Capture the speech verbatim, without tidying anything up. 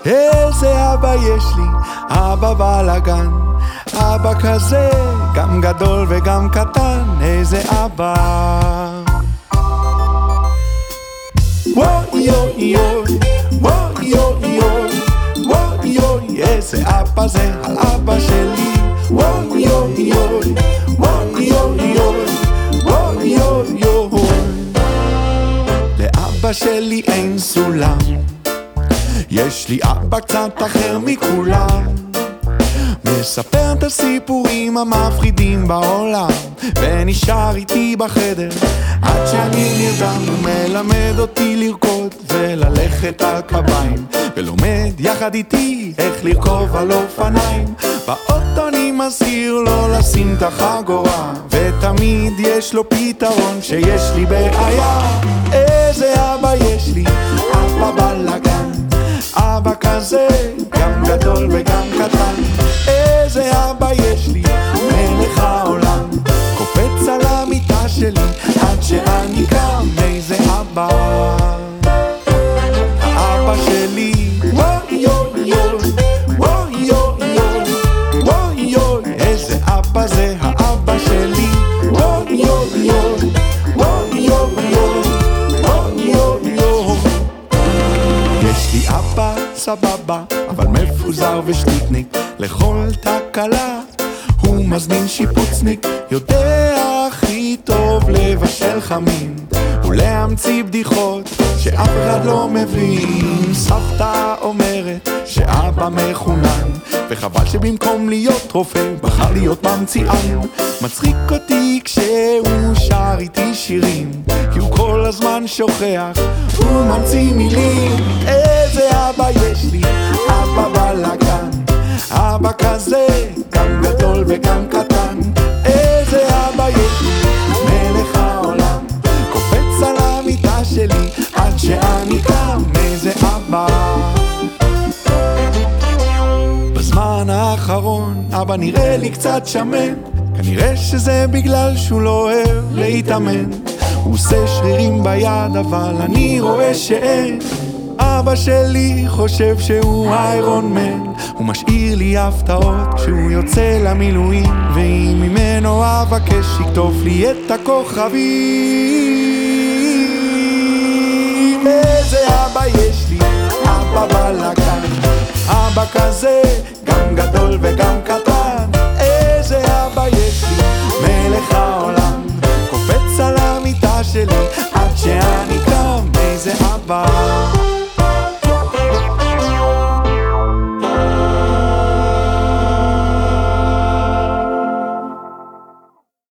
איזה אבא יש לי, אבא בלגן, אבא כזה, גם גדול וגם קטן, איזה אבא. וואי יוי יוי, וואי יוי יוי, וואי יוי, איזה אבא זה על אבא שלי. וואי יוי יוי, וואי יוי יוי, וואי יוי יוי. לאבא שלי אין סולם, יש לי אבא קצת אחר מכולם, מספר את הסיפורים המפחידים בעולם, ונשאר איתי בחדר עד שאני נרדם. הוא מלמד אותי לרקוד וללכת על קביים, ולומד יחד איתי איך לרכוב על אופניים. באוטו אני מזהיר לו לשים את החגורה, ותמיד יש לו פתרון שיש לי בעיה. איזה אבא יש לי, אבא בלגן, אבא כזה, גם גדול וגם קטן. איזה אבא יש לי, מלך העולם, קופץ על המיטה שלי עד שאני קם. איזה אבא, האבא שלי. וואי יוי יוי, וואי יוי יוי, וואי יוי, איזה אבא זה האבא שלי. וואי יוי יוי, וואי יוי יוי, וואי יוי יוי. יש לי אבא סבבה, אבל מפוזר ושטיטניק, לכל תקלה הוא מזמין שיפוצניק. יודע הכי טוב לבשל חמין ולהמציא בדיחות שאף אחד לא מבין. סבתא אומרת שאבא מחונן, וחבל שבמקום להיות רופא בחר להיות ממציאן. מצחיק אותי כשהוא שר איתי שירים, כי הוא כל הזמן שוכח, הוא ממציא מילים. איזה אבא יש לי, אבא בלגן, אבא כזה, גם גדול וגם קטן. איזה אבא יש לי, מלך העולם, קופץ על המיטה שלי עד שאני קם. איזה אבא. בזמן האחרון אבא נראה לי קצת שמן, כנראה שזה בגלל שהוא לא אוהב להתאמן. הוא עושה שרירים ביד אבל אני רואה שאין. אבא שלי חושב שהוא איירון מן, הוא משאיר לי הפתעות כשהוא יוצא למילואים, ואם ממנו אבקש יכתוב לי את הכוכבים. איזה אבא יש לי, אבא בלגן, אבא כזה, גם גדול וגם קטן. איזה אבא יש לי, מלך העולם, קופץ על המיטה שלי עד שאני קם. איזה אבא.